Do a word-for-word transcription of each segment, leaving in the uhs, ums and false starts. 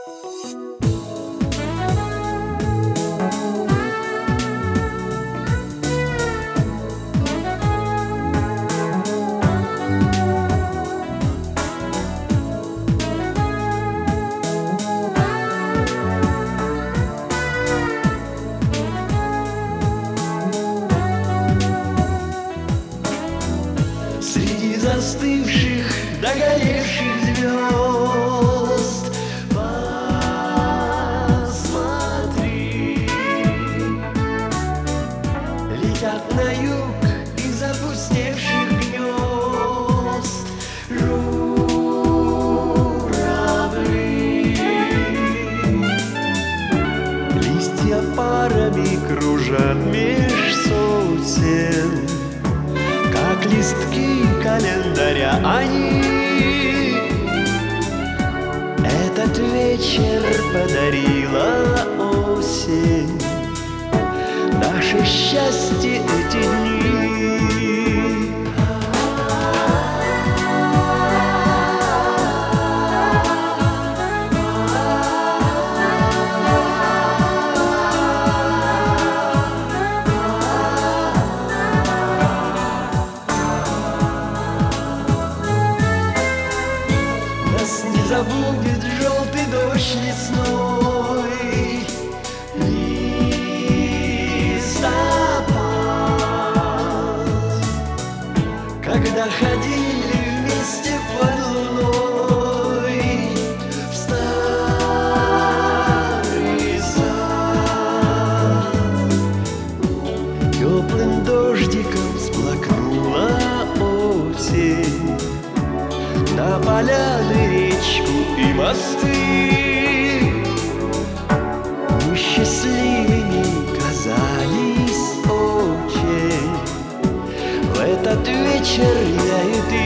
Среди застывших, догоревших звезд посмотри, летят на юг из опустевших гнезд журавли. Листья парами кружат меж сосен, как листки календаря они. Этот вечер подарила осень, наше счастье эти дни. Нас не забудет желтый дождь лесной, листопад, когда ходили вместе под луной в старый сад. Теплым дождиком всплакнула осень на поляны, речку и мосты. Мы счастливыми казались очень в этот вечер, я и ты.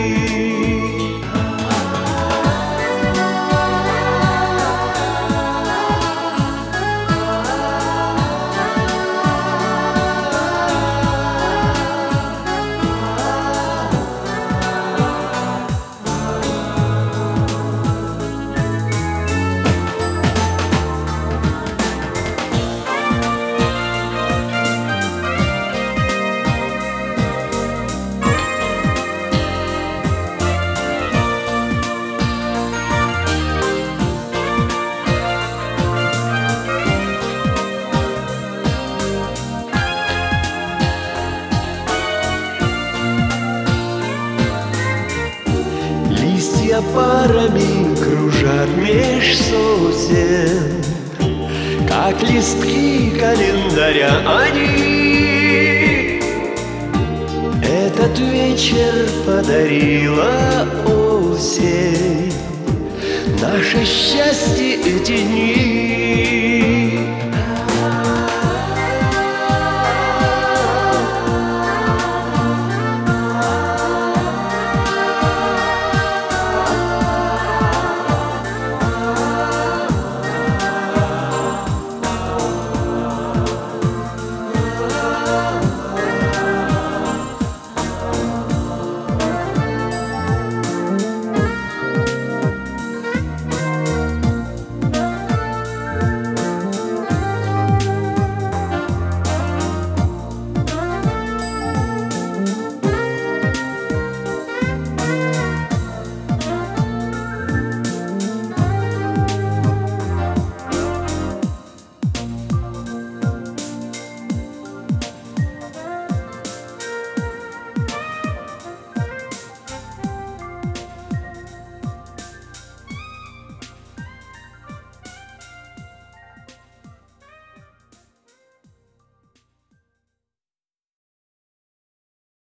Листья парами кружат меж сосен, как листки календаря они. Этот вечер подарила осень, наше счастье эти дни.